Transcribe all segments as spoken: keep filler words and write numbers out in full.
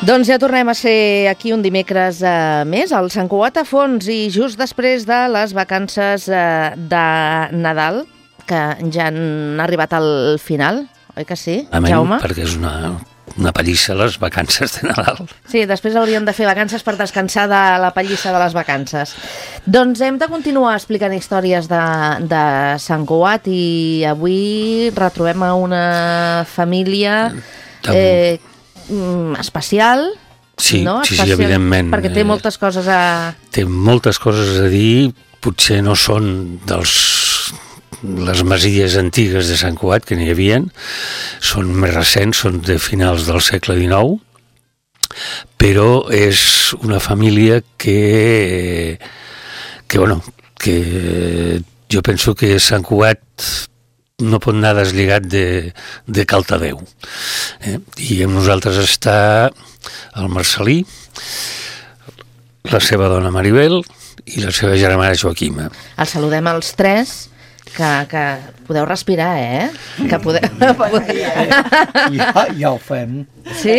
Doncs ja tornem a ser aquí un dimecres eh, més, al Sant Cugat a Fons, i just després de les vacances eh, de Nadal, que ja han arribat al final, oi que sí, Amén, Jaume? Perquè és una, una pallissa les vacances de Nadal. Sí, després hauríem de fer vacances per descansar de la pallissa de les vacances. Doncs hem de continuar explicant històries de, de Sant Cugat, i avui retrobem a una família eh, especial, sí, no? sí, Especial, sí, evidentment. Perquè té moltes coses a... Té moltes coses a dir, potser no són dels les masies antigues de Sant Cugat, que n'hi havien, són més recents, són de finals del segle dinou, però és una família que, que bueno, que jo penso que Sant Cugat no pot anar deslligat de, de Cal Tadeu. Eh? I amb nosaltres està el Marcelí, la seva dona Maribel i la seva germana Joaquima. Els saludem als tres, que, que podeu respirar, eh? Que podeu... Ja, ja ho fem. Sí?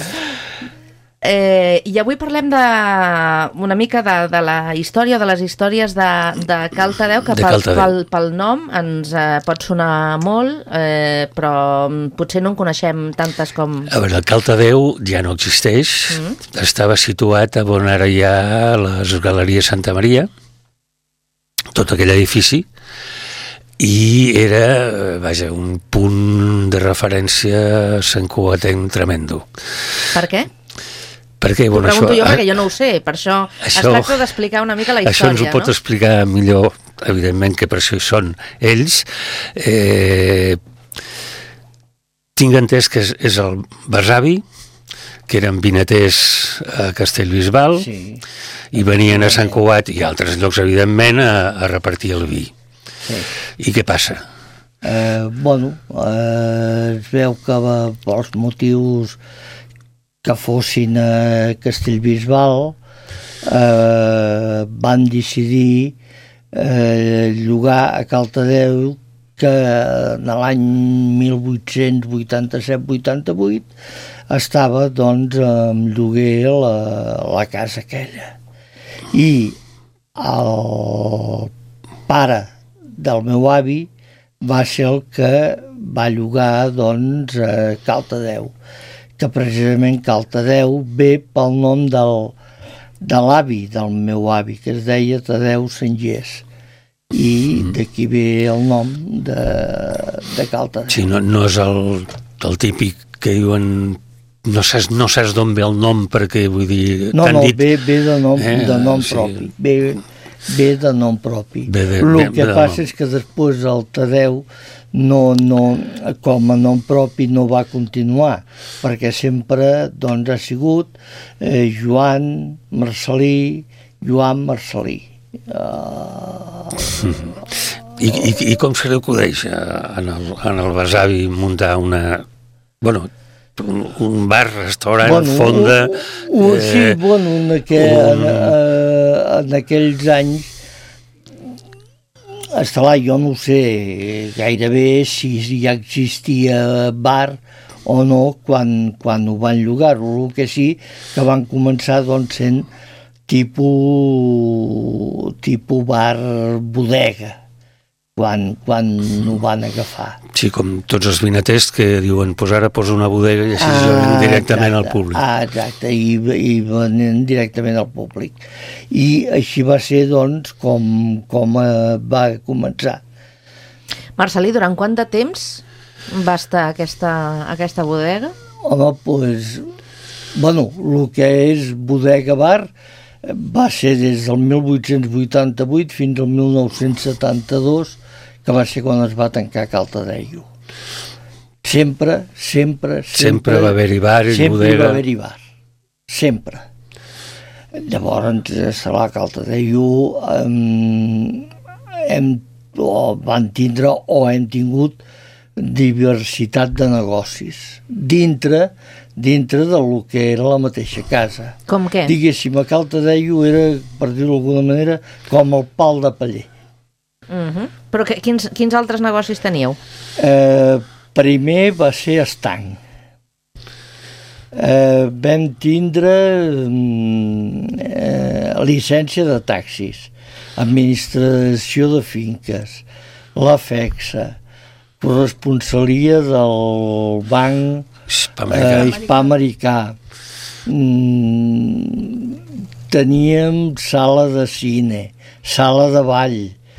Eh, I avui parlem de una mica de, de la història, de les històries de, de Cal Tadeu, que pel, pel, pel nom ens eh, pot sonar molt, eh, però potser no en coneixem tantes com... A veure, el Cal Tadeu ja no existeix, mm. estava situat a on ara hi ha les Galeries Santa Maria, tot aquell edifici, i era, vaja, un punt de referència santcugatenc tremendo. Per què? Perquè, bueno, T'ho pregunto això, jo, perquè jo no ho sé, per això, això es tracta d'explicar una mica la història, això ens ho pot no? explicar millor, evidentment, que per això hi són ells. Eh, tinc entès que és, és el besavi, que eren vinaters a Castellbisbal, sí. I venien a Sant Cugat i a altres llocs, evidentment, a, a repartir el vi. Sí. I què passa? Eh, bueno, eh, es veu que va, pels motius que fossin a Castellbisbal, eh, van decidir eh, llogar a Cal Tadeu, que en l'any mil vuit-cents vuitanta-set vuitanta-vuit estava, doncs, en lloguer la, la casa aquella. I el pare del meu avi va ser el que va llogar, doncs, a Cal Tadeu, que precisament Cal Tadeu ve pel nom del, de l'avi del meu avi, que es deia Tadeu Sengés, i d'aquí ve el nom de, de Cal Tadeu. Sí, no, no és el, el típic que diuen no saps, no saps d'on ve el nom, perquè vull dir... No, no, dit, ve, ve de nom, eh, de nom sí. propi, ve, ve de nom propi. Ve de, el ve, que de passa nom. és que després el Tadeu no, no, com a nom propi no va continuar, perquè sempre, doncs, ha sigut eh, Joan Marcelí, Joan Marcelí. Uh... I, i, I com se li acudeix en el, en el besavi muntar una... Bueno, un, un bar, restaurant, bueno, fonda... Un, un, eh, sí, bueno, en, aquell, un... en, en aquells anys esclar, jo no sé gairebé si ja existia bar o no quan, quan ho van llogar. El que sí que van començar, doncs, sent tipus, tipus bar bodega, quan, quan ho van agafar. Sí, com tots els vinaters que diuen, pues ara posa una bodega i així ah, venen directament exacte, al públic. Ah, exacte, i, i venen directament al públic. I així va ser, doncs, com, com eh, va començar. Marcelí, durant quant de temps va estar aquesta, aquesta bodega? Home, doncs, bueno, el que és bodega bar va ser des del mil vuit-cents vuitanta-vuit fins al mil nou-cents setanta-dos, que va ser quan es va tancar Cal Tadeu. Sempre, sempre, sempre... Sempre va haver-hi bar i sempre bodega. Sempre va haver-hi bar. Sempre. Llavors, a la Cal Tadeu hem, hem, o van tindre o hem tingut diversitat de negocis dintre dintre del que era la mateixa casa. Com què? Diguéssim, a Cal Tadeu era, per dir-ho d'alguna manera, com el pal de paller. Uh-huh. Però que, quins, quins altres negocis teníeu? Eh, primer va ser estanc. eh, vam tindre eh, llicència de taxis, administració de finques, la FEXA, corresponsalia del banc Hispanoamericà. eh, hispanoamericà. Mm, teníem sala de cine, sala de ball,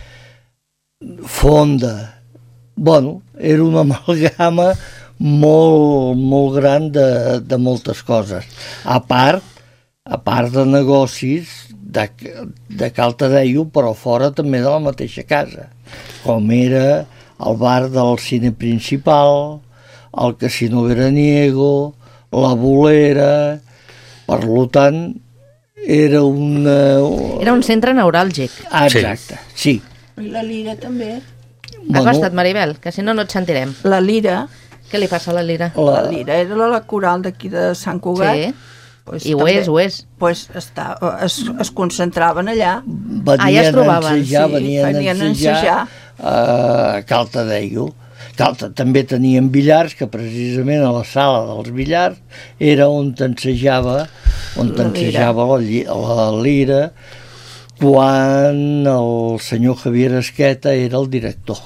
fonda. Bueno, era una amalgama molt, molt gran de, de moltes coses. A part, a part de negocis de, de Cal Tadeu, però fora també de la mateixa casa, com era el bar del cine principal, el casino veraniego, la bolera. Per tant, era una... Era un centre neuràlgic. Ah, exacte, sí. I la Lira també. Acosta't, Maribel, que si no no et sentirem. La Lira, Què li passa a la Lira? la, la Lira era la coral d'aquí de Sant Cugat. Sí, Pues i ho és, ho és. Pues està, es, es concentraven allà. Venien Ah, ja es trobaven. a ensejar, Sí, venien, venien a a ensejar, ensejar. a Cal Tadeu. Calta, també tenien billars, que precisament a la sala dels billars era on t'ensejava on La t'ensejava la, lli- la lira, quan el senyor Javier Esqueta era el director.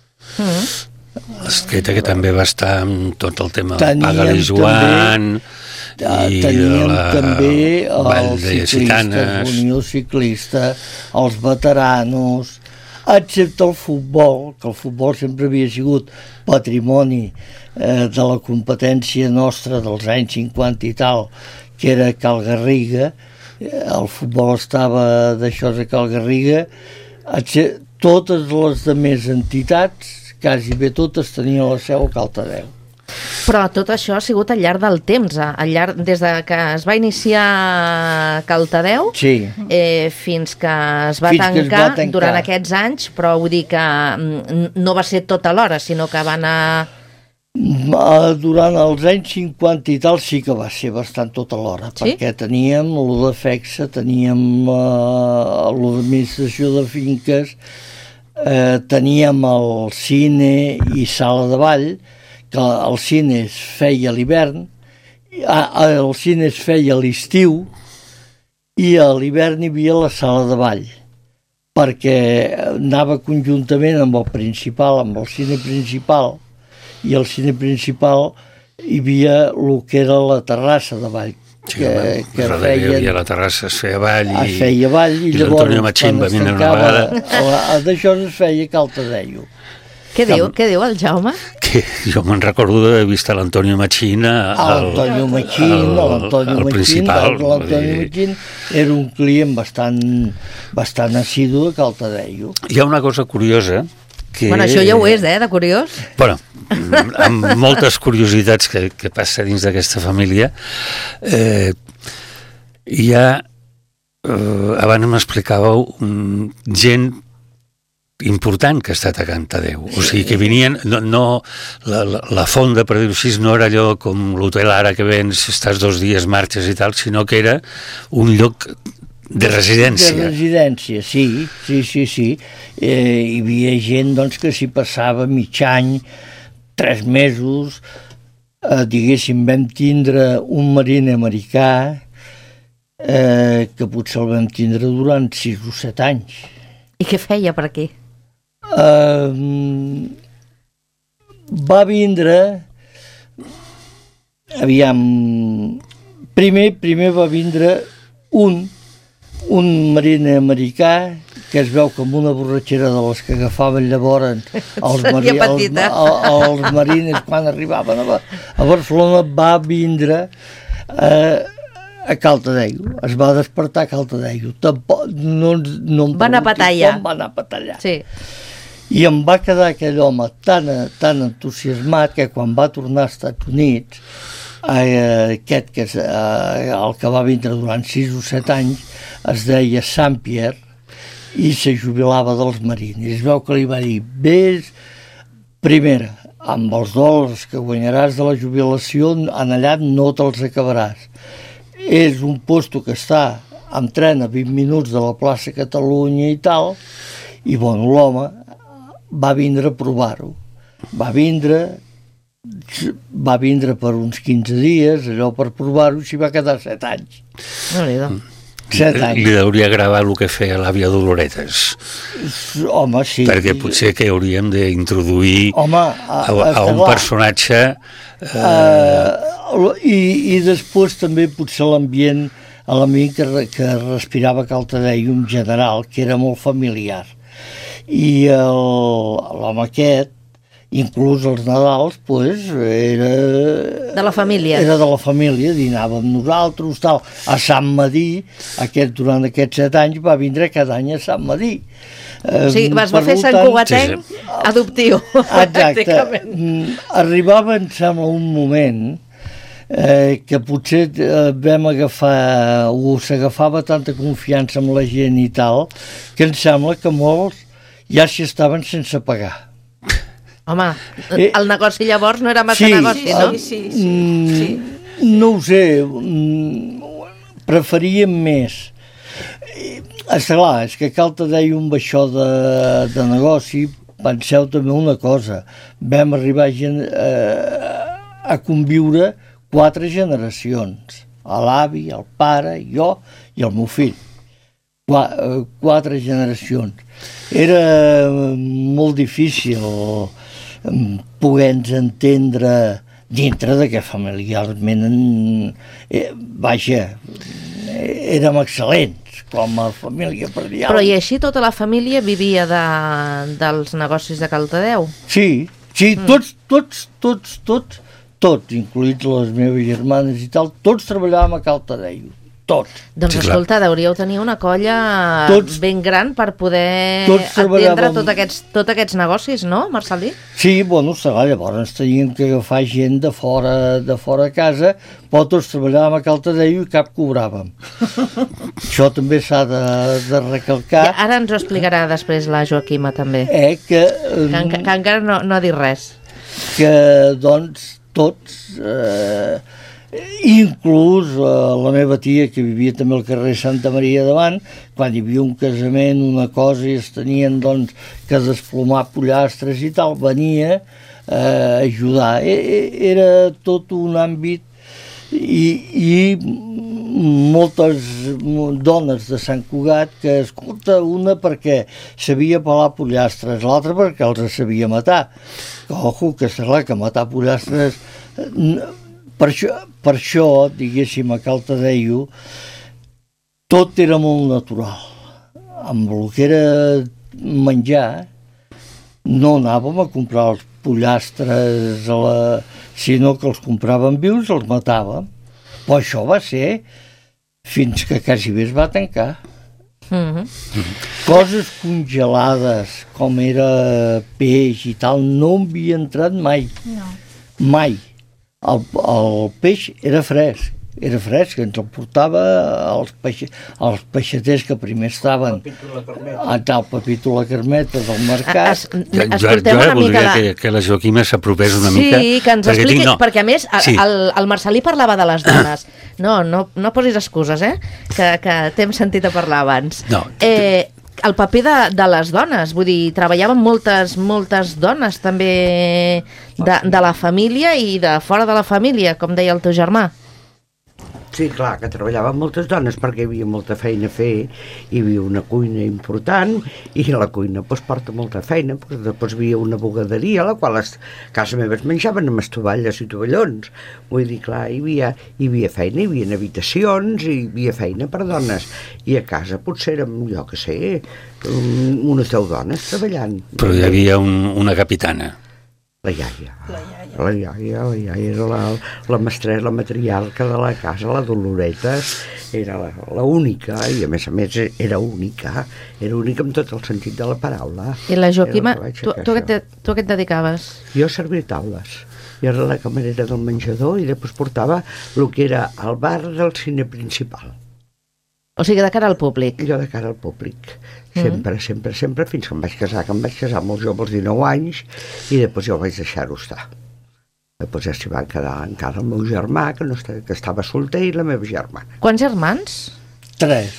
Esqueta, que també va estar amb tot el tema de Teníem Paga-li Joan Ah, i teníem la també Vall els de ciclistes, Gitanes. l'Unió Ciclista, els veteranos, excepte el futbol, que el futbol sempre havia sigut patrimoni eh, de la competència nostra dels anys cinquanta i tal, que era Cal Garriga. Eh, el futbol estava d'això a Cal Garriga. Excepte, totes les demés entitats, quasi bé totes, tenien la seu a Cal Tadeu. Però tot això ha sigut al llarg del temps, eh? al llarg, des de que es va iniciar Cal Tadeu Sí. eh, fins que es va, Fins que es tancar, va tancar. durant aquests anys, però vull dir que mm, no va ser tot alhora, sinó que va anar... Uh, durant els anys cinquanta i tal sí que va ser bastant tot alhora, Sí? perquè teníem lo de FEXA, teníem uh, lo d'administració de finques, uh, teníem el cine i sala de ball, que el cine es feia a l'hivern, uh, el cine es feia a l'estiu i a l'hivern hi havia la sala de ball, perquè anava conjuntament amb el principal, amb el cine principal, i al cine principal hi havia el que era la terrassa de ball, Sí, que, home, que darrere hi feien, havia la terrassa, es feia ball i, es feia ball i, i llavors l'Antonio Machín quan va es venir una tancava vegada la- d'això es feia Cal Tadeu. Què diu, què diu el Jaume? que jo me'n recordo d'haver vist a l'Antonio Machín a- al- L'Antonio Machín, al- l'Antonio al Machín, principal, vull l'Antonio dir. Machín era un client bastant, bastant assidu a Cal Tadeu. Hi ha una cosa curiosa que... Bueno, això ja ho és, eh, de curiós. Bueno, amb moltes curiositats que, que passa dins d'aquesta família, eh, hi ha, eh, abans m'explicàveu, um, gent important que ha estat a Can Tadeu. O sigui, que venien, no, no la, la, la fonda, per dir-ho així, no era allò com l'hotel ara que vens, estàs dos dies, marxes i tal, sinó que era un lloc de residència. De residència, sí, sí, sí, sí. Eh, hi havia gent doncs, que s'hi passava mig any, tres mesos, eh, diguéssim, vam tindre un marine americà eh, que potser el vam tindre durant sis o set anys. I què feia per aquí? Eh, va vindre, aviam, primer, primer va vindre un un marine americà que es veu com una borratxera de les que agafaven llavors els, mari, Seria els, petita. els, els marines quan arribaven a, Ba- a Barcelona. Va vindre eh, a Cal Tadeu, es va despertar a Cal Tadeu. Tampoc, no, no em Va anar a preguntis patallar. com va anar a patallar. Sí. I em va quedar aquell home tan, tan entusiasmat que quan va tornar als Estats Units, eh, aquest que és, eh, el que va vindre durant sis o set anys, es deia Sant Pierre i se jubilava dels marins. Es veu que li va dir, vés, primera, amb els dòlars que guanyaràs de la jubilació, en allà no te'ls acabaràs. És un posto que està amb tren a vint minuts de la plaça Catalunya i tal, i bueno, l'home va vindre a provar-ho. Va vindre, va vindre per uns quinze dies, allò per provar-ho, s'hi va quedar set anys. No-n'hi-do. set anys. Li hauria agradat el que feia l'àvia Doloretes. Home, sí. Perquè potser que hauríem d'introduir Home, a, a, a un clar. personatge... Eh... Uh, i, I després també potser l'ambient, l'ambient que, que respirava Caldedeu en general, que era molt familiar. I l'home aquest, inclús els Nadals, pues, era... De la família. Era de la família, dinàvem nosaltres, tal. A Sant Madí, aquest, durant aquests set anys, va vindre cada any a Sant Madí. O sigui, vas va fer Sant Cugatenc sí, sí. adoptiu. Exacte. Arribava, em sembla, un moment eh, que potser eh, vam agafar, o s'agafava tanta confiança amb la gent i tal, que em sembla que molts ja s'hi estaven sense pagar. Home, el negoci llavors no era massa sí, negoci, no? Sí, sí, sí, sí, sí. No ho sé, preferíem més. Esclar, és que Caldedeu amb això de, de negoci, penseu també una cosa, vam arribar a, gen, a, a conviure quatre generacions, l'avi, el pare, jo i el meu fill. Qua, quatre generacions. Era molt difícil poder-nos entendre dintre de que familiarment eh, vaja, érem excel·lents com a família per dir. Però i així tota la família vivia de, dels negocis de Caldedeu? Sí, sí, mm. tots, tots, tots, tots, tots, incluïts les meves germanes i tal, tots treballàvem a Caldedeu. Tots. Doncs sí, escolta, deuríeu tenir una colla tots, ben gran per poder atendre tots aquests, tots aquests negocis, no, Marcel·lí? Sí, bueno, serà, llavors ens teníem que agafar gent de fora de fora a casa, però tots treballàvem a Caldedeu i cap cobràvem. Això també s'ha de, de recalcar. I ara ens ho explicarà després la Joaquima, també. Eh, que, que, que, que encara no, no ha dit res. Que, doncs, tots... Eh, inclús eh, la meva tia, que vivia també al carrer Santa Maria davant, quan hi havia un casament, una cosa, i es tenien doncs, que desplomar pollastres i tal, venia eh, a ajudar. E, era tot un àmbit i, i moltes dones de Sant Cugat que, escolta, una perquè sabia pelar pollastres, l'altra perquè els sabia matar. Ojo, que serà que matar pollastres... Per això, per això, diguéssim, a Caldedeu, tot era molt natural. Amb el que era menjar, no anàvem a comprar els pollastres, a la... sinó que els compràvem vius, els matàvem. Però això va ser fins que quasi bé es va tancar. Mm-hmm. Coses congelades, com era peix i tal, no havia entrat mai. No. Mai. El, el peix era fresc, era fresc, ens el portava els, peixe, els peixaters que primer estaven a tal Pepito la Carmeta del mercat. Es, es, jo jo ara voldria de... que, que la Joaquima s'apropés una sí, mica. Sí, que ens perquè expliqui, tinc, no. perquè a més sí. el, el Marcel·lí parlava de les dones. No, no, no posis excuses, eh? Que, que t'hem sentit a parlar abans. No. Eh, el paper de, de les dones, vull dir, treballaven moltes, moltes dones també de, de la família i de fora de la família, com deia el teu germà. Sí, clar, que treballaven moltes dones perquè hi havia molta feina a fer, hi havia una cuina important i la cuina doncs, porta molta feina, doncs, després hi havia una bugaderia a la qual a casa meva es menjaven amb estovalles i tovallons, vull dir, clar, hi havia, hi havia feina, hi havia habitacions, hi havia feina per dones i a casa potser érem, jo que sé, unes deu dones treballant. Però hi havia un, una capitana. La iaia. La iaia. La iaia, la iaia era la, la mestressa, la matriarca de la casa, la Doloretes, era la, la única, i a més a més era única, era única amb tot el sentit de la paraula. I la Joaquima, tu, tu, a què et, tu a què et dedicaves? Jo a servir taules. Jo era la camarera del menjador i després portava el que era el bar del cine principal. O sigui, de cara al públic. Jo de cara al públic. Sempre, mm. sempre, sempre, fins que em vaig casar, que em vaig casar molt jove, als dinou anys, i després jo vaig deixar-ho estar. Després ja s'hi van quedar encara el meu germà, que, no estava, que estava solter, i la meva germana. Quants germans? Tres.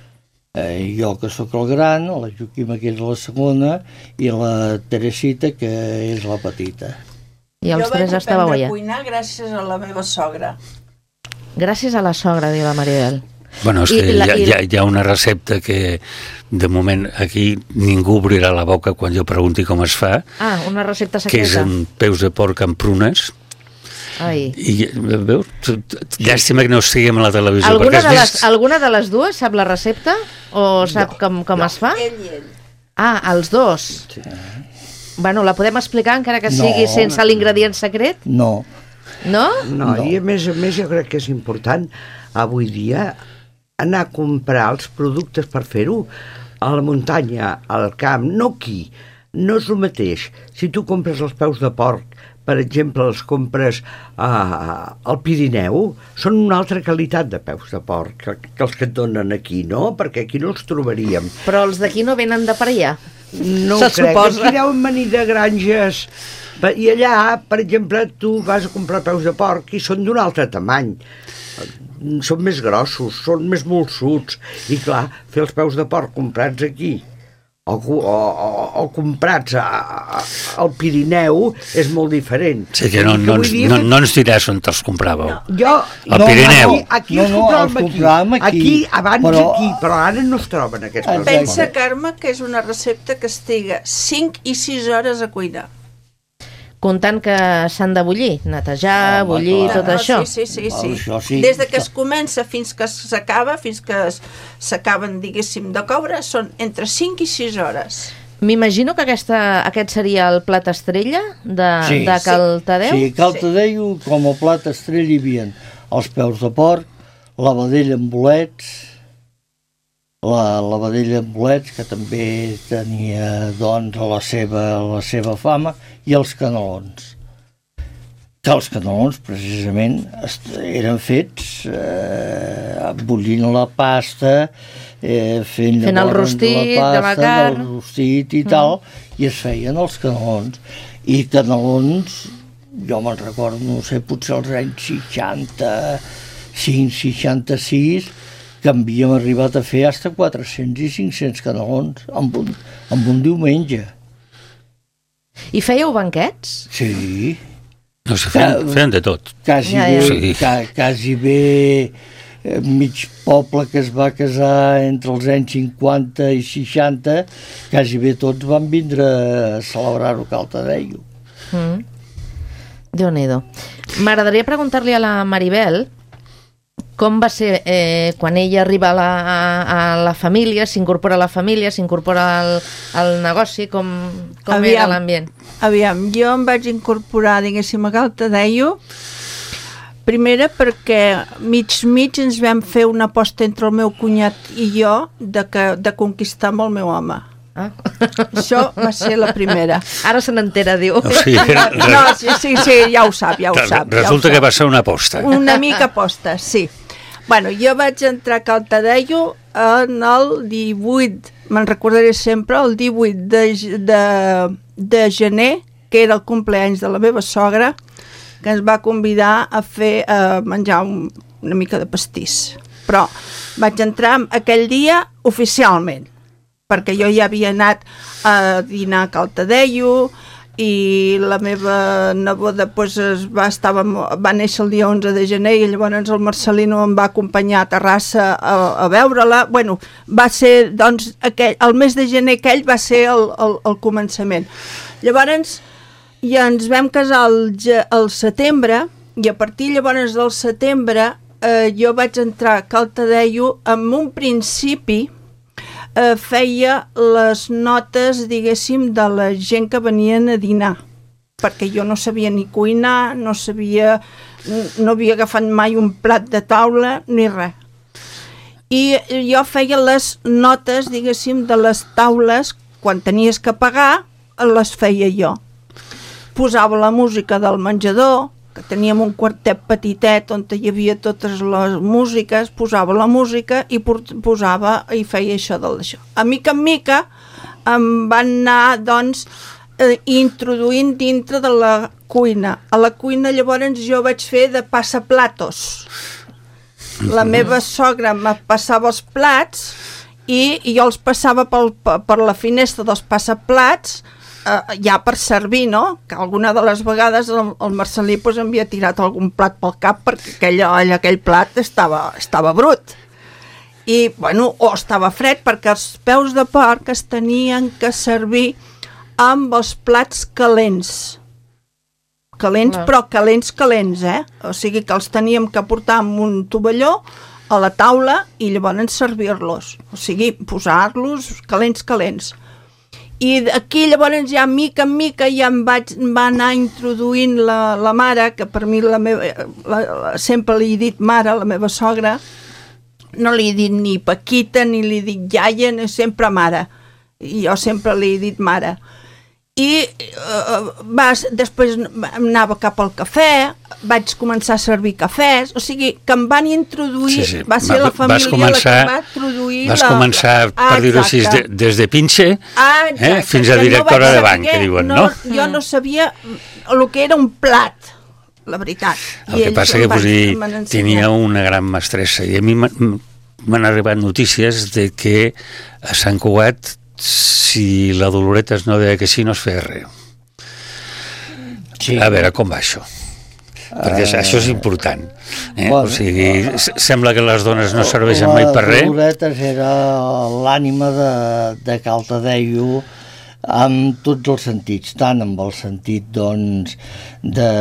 Eh, jo, que sóc el gran, la Joaquima, que és la segona, i la Teresita, que és la petita. I els tres estàveu allà. Jo vaig aprendre a cuinar gràcies a la meva sogra. Gràcies a la sogra, diu la Maribel. Bueno, és I que la- hi, ha, i- hi, ha, hi ha una recepta que de moment aquí ningú obrirà la boca quan jo pregunti com es fa, Ah, una recepta que és secreta. amb peus de porc amb prunes. Ai. I, veus? Llàstima que no estiguem a la televisió. Alguna perquè de, has les, vist... alguna de les dues sap la recepta? O sap com, com es fa? Ell i ell. Ah, els dos. Sí. Bueno, la podem explicar encara que No. sigui sense l'ingredient secret? No. No? No, No. i a més a més jo crec que és important avui dia anar a comprar els productes per fer-ho a la muntanya, al camp, no aquí. No és el mateix. Si tu compres els peus de porc, per exemple, els compres a, al Pirineu, són una altra qualitat de peus de porc que, que els que et donen aquí, no? Perquè aquí no els trobaríem. Però els d'aquí no venen de per allà. No Se ho crec, suposa. aquí deuen venir de granges i allà, per exemple, tu vas a comprar peus de porc i són d'un altre tamany, són més grossos, són més molsuts, i clar, fer els peus de porc comprats aquí o, o, o, o comprats a, a, al Pirineu és molt diferent. Sí, que no, Vull dir no, vull ens, dir no, que- no ens diràs on te'ls compràveu. Jo, Al Pirineu. Aquí, aquí No, els no, compràvem els aquí. compràvem aquí, Aquí, abans però- aquí, però ara no es troben aquests peus de Pensa, porc. Carme, que és una recepta que es triga cinc i sis hores a cuinar. Comptant que s'han de bullir, netejar, Home, bullir, clar. tot No, això. Sí, sí, sí, sí. Això sí. Des de que es comença fins que s'acaba, fins que es- s'acaben, diguéssim, de coure, són entre cinc i sis hores. M'imagino que aquesta, aquest seria el plat estrella de, Sí. de Cal Tadeu. Sí, a Cal Tadeu, com a plat estrella, hi havia els peus de porc, la vedella amb bolets, la, la vedella amb bolets, que també tenia, doncs, la seva, la seva fama, i els canelons. Que els canelons, precisament, est- eren fets eh, bullint la pasta, eh, fent, Fent el llavors rostit de la pasta, carn. del rostit i tal, i es feien els canelons. I canelons, jo me'n recordo, no sé, potser als anys seixanta-cinc, seixanta-sis, que havíem arribat a fer fins a quatre-cents i cinc-cents canelons amb un, amb un diumenge. I fèieu banquets? Sí, No sé, feien, feien de tot. quasi Ja, bé, ja. Sí. ca, quasi bé eh, mig poble que es va casar entre els anys cinquanta i seixanta, quasi bé tots van vindre a celebrar-ho a Cal Tadeu. Mm. Déu-n'hi-do. M'agradaria preguntar-li a la Maribel com va ser eh, quan ella arriba a la, a, a la família, s'incorpora a la família, s'incorpora al, al negoci, com, com era Aviam. l'ambient? Aviam, jo em vaig incorporar, diguéssim, a Cal Tadeu, primera perquè mig-mig ens vam fer una aposta entre el meu cunyat i jo de, que, de conquistar amb el meu home. Ah. Això va ser la primera. Ara se n'entera, diu. O sigui, era, No, sí, sí, sí, ja ho sap, ja ho sap. ja ho resulta sap. que va ser una aposta. Una mica aposta, sí. Bueno, jo vaig entrar a Cal Tadeu en el divuit, me'n recordaré sempre, el divuit de, de, de gener, que era el compleanys de la meva sogra, que ens va convidar a fer a menjar un, una mica de pastís. Però vaig entrar aquell dia oficialment, perquè jo ja havia anat a dinar a Cal Tadeu, i la meva neboda pues, es va, estava, va néixer el dia onze de gener i llavors el Marcelino em va acompanyar a Terrassa a, a veure-la. Bueno, va ser, doncs, aquell, el mes de gener aquell va ser el, el, el començament. Llavors, ja ens vam casar al, al setembre i a partir llavors del setembre eh, jo vaig entrar a Cal Tadeu amb un principi eh, feia les notes, diguéssim, de la gent que venien a dinar, perquè jo no sabia ni cuinar, no sabia, no havia agafat mai un plat de taula, ni res. I jo feia les notes, diguéssim, de les taules, quan tenies que pagar, les feia jo. Posava la música del menjador, que teníem un quartet petitet on hi havia totes les músiques, posava la música i posava i feia això del d'això. A mica en mica em van anar, doncs, eh, introduint dintre de la cuina. A la cuina llavors jo vaig fer de passaplatos. La meva sogra me passava els plats i, i jo els passava pel, per la finestra dels passaplats eh, ja per servir, no? Que alguna de les vegades el, el Marcelí pues, havia tirat algun plat pel cap perquè aquell, aquell plat estava, estava brut. I, bueno, o estava fred, perquè els peus de porc es tenien que servir amb els plats calents. Calents, Clar. Però calents, calents, eh? O sigui que els teníem que portar amb un tovalló a la taula i llavors servir-los. O sigui, posar-los calents, calents. I aquí llavors ja mica en mica ja em vaig, va anar introduint la, la mare, que per mi la meva, la, la, sempre li he dit mare, la meva sogra, no li he dit ni Paquita, ni li he dit iaia, ni sempre mare. I jo sempre li he dit mare. I uh, vas, després anava cap al cafè, vaig començar a servir cafès, o sigui, que em van introduir, sí, sí. Va ser va, la família començar, la que va introduir... Vas la... començar, per ah, dir-ho així, de, des de pinche ah, eh, fins a directora no de banc, que diuen, no? no? Jo no sabia el que era un plat, la veritat. El I que passa que, dir, tenia una gran mestressa, i a mi m'han arribat notícies de que a Sant Cugat, si la Doloreta es no deia que sí, no es feia res. Sí. A veure, com va això? Perquè uh, això és important. Eh? Bueno, o sigui, uh, sembla que les dones no serveixen mai per res. La Doloreta era l'ànima de, de Caldedeu amb tots els sentits, tant amb el sentit, doncs, de,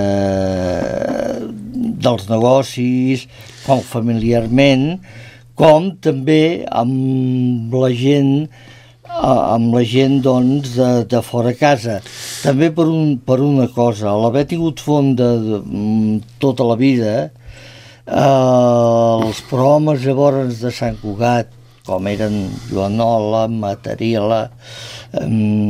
dels negocis, com familiarment, com també amb la gent amb la gent doncs, de, de fora casa. També per, un, per una cosa, l'haver tingut fonda de, de, tota la vida, eh, els programes llavors de Sant Cugat, com eren Joanola, Matariela, eh,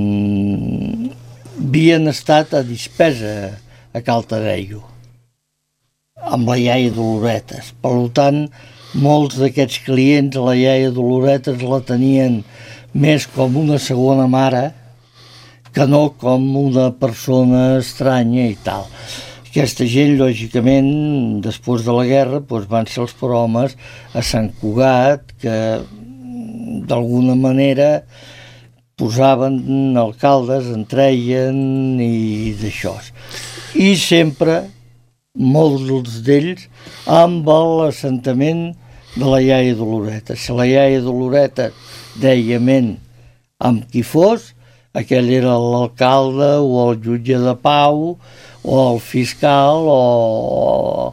havien estat a dispesa a Caldedeu, amb la iaia Doloretes. Per tant, molts d'aquests clients a la iaia Doloretes la tenien més com una segona mare que no com una persona estranya i tal. Aquesta gent, lògicament, després de la guerra, doncs van ser els programes a Sant Cugat que d'alguna manera posaven alcaldes, entreien i d'això. I sempre, molts d'ells, amb l'assentament de la iaia Doloreta. Si la iaia Doloreta deia ment amb qui fos, aquell era l'alcalde o el jutge de pau o el fiscal o,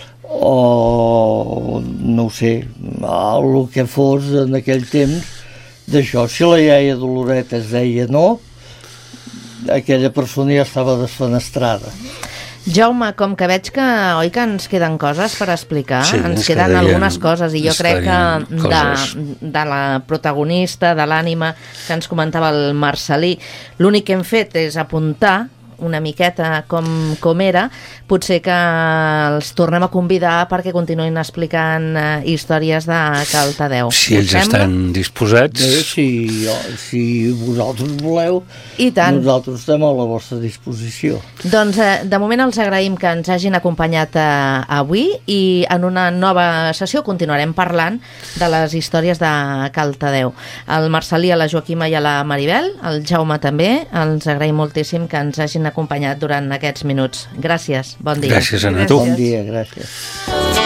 o no ho sé, el que fos en aquell temps d'això. Si la iaia Doloreta es deia no, aquella persona ja estava desfenestrada. Jaume, com que veig que, oi que ens queden coses per explicar, sí, ens queden algunes coses, i jo crec que de, de la protagonista, de l'ànima que ens comentava el Marcelí, l'únic que hem fet és apuntar una miqueta com, com era, potser que els tornem a convidar perquè continuïn explicant uh, històries de Caldedeu. Si ells estan disposats... Bé, si, si vosaltres voleu, I tant. Nosaltres estem a la vostra disposició. Doncs uh, de moment els agraïm que ens hagin acompanyat uh, avui i en una nova sessió continuarem parlant de les històries de Caldedeu. El Marcelí, a la Joaquima i a la Maribel, el Jaume també, els agraïm moltíssim que ens hagin acompanyat durant aquests minuts. Gràcies, bon dia. Gràcies a tu. Bon dia, gràcies.